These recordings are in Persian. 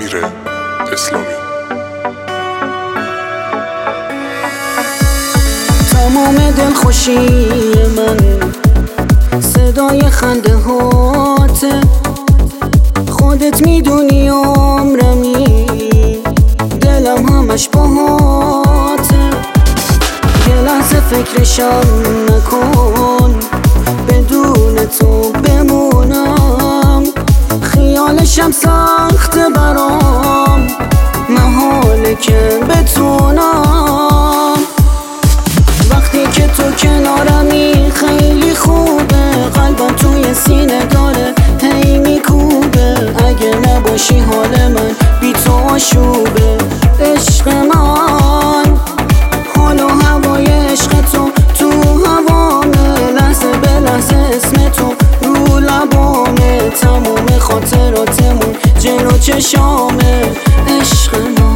امیر اسلامی. تمام دلخوشی من صدای خنده هاته، خودت میدونی عمرمی دلم همش باهاته. یه لحظه فکرشم نکن بدون تو بمونم، خیالشم سخته برام محاله که بتونم. وقتی که تو کنارمی خیلی خوبه، قلبم توی سینه داره هی میکوبه. اگه نباشی حال من بی تو آشوبه. عشق من حال و هوای عشق تو هوامه، لحظه به لحظه اسم تو رو لبامه. تموم خاطراتمون جلو چشامه. عشق من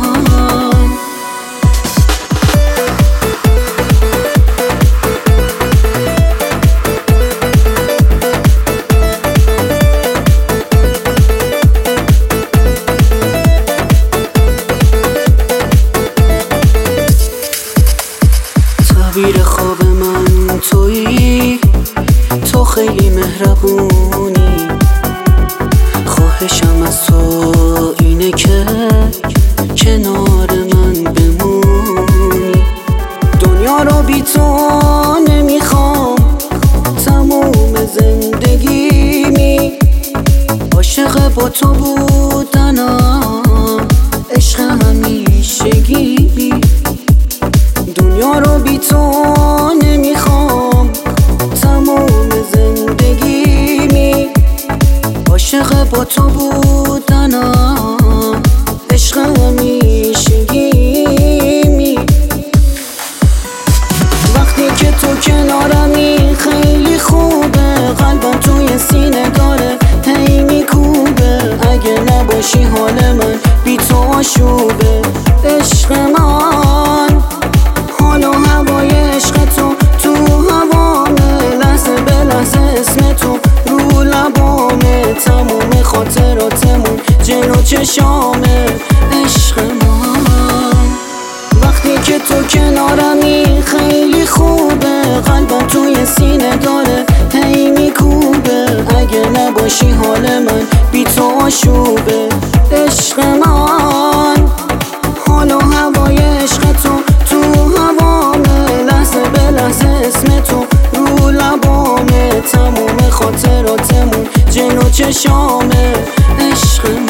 تعبیر خواب من تویی، تو خیلی مهربونی. خواهشم از تو اینه که کنار من بمونی. دنیا رو بی تو نمیخوام، تموم زندگیمی عاشق با تو بودنم، عشق همیشگی. دنیا رو بی تو نمیخوام، تموم زندگیمی عاشق با تو بودنم، عشق همیشگیمی. وقتی که تو کنارمی خیلی خوبه، قلبم توی سینه داره هی میکوبه. اگه نباشی حال من بی تو آشوبه. عشق من حال و هوای عشق تو هوامه، لحظه به لحظه اسم تو رو لبامه. تموم خاطراتمون جلو چشامه. عشق من وقتی که تو کنارمی خیلی خوبه، قلبم توی سینه داره هی میکوبه. اگه نباشی حال من بی تو آشوبه. عشق من حال و هوای عشق تو هوامه، لحظه به لحظه اسم تو رو لبامه. تموم خاطراتمون جلو چشامه. عشق